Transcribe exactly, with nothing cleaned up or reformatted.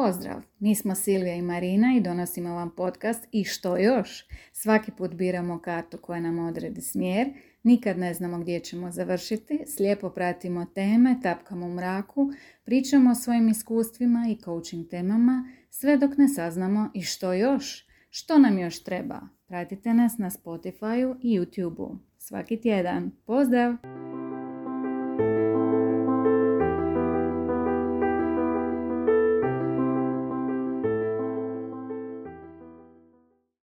Pozdrav! Mi smo Silvija i Marina i donosimo vam podcast I što još? Svaki put biramo kartu koja nam odredi smjer, nikad ne znamo gdje ćemo završiti, slijepo pratimo teme, tapkamo u mraku, pričamo o svojim iskustvima i coaching temama, sve dok ne saznamo I što još? Što nam još treba? Pratite nas na Spotify-u i YouTube-u. Svaki tjedan. Pozdrav!